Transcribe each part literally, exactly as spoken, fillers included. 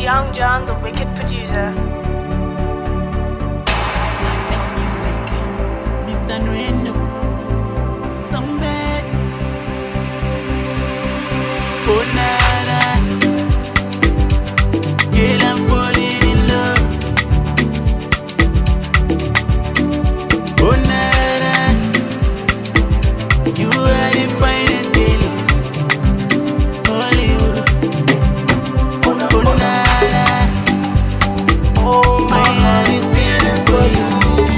Young John, the wicked producer. Lockdown music, Mister Nuendo, some bad. Oh na na, girl I'm falling in love. Oh na na, you are the finest girl in Hollywood. Oh na na, oh my heart is beating for you.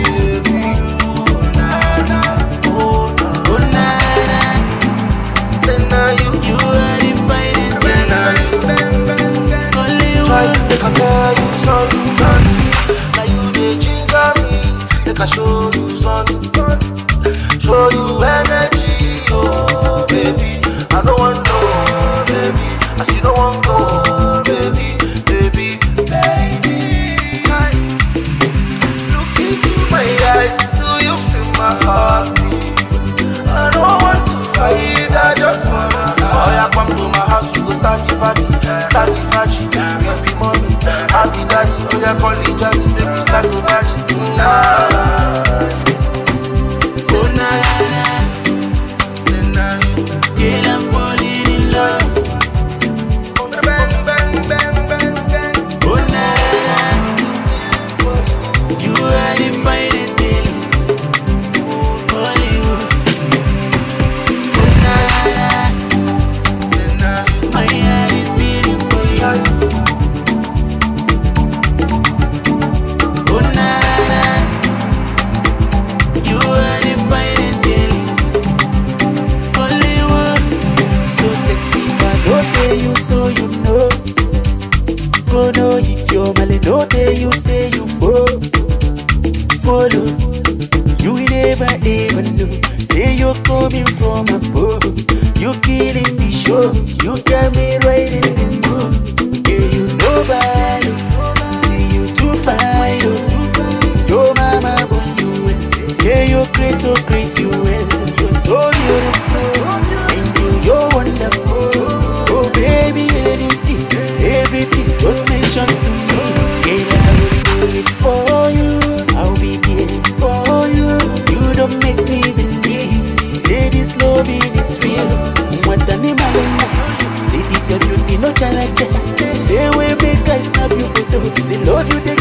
I show you something, show you energy, oh baby. I don't want no, baby. I see no one go, baby, baby, baby. Look into my eyes, do you feel my heartbeat? I don't want to fight, I just wanna. Oh yeah, come to my house, we go start the party, start the party. You be mommy, I be daddy. Oh yeah, call it jazzy, make me start the party. Nah. No day you say you follow, follow. You will never ever know. Say you're coming from above. You killing the show. You got me right in the mood. Yeah, you nobody. See you too fine. Oh. Your mama born you well. Yeah, you're great, oh great you well. You're so beautiful and you, you're wonderful. Oh baby, anything, everything, just mention to me. For you, I'll be there for you. You don't make me believe. Say this loving is real. What an animal. Say this your beauty, no challenge. Stay away, make I snap you photo. They love you, they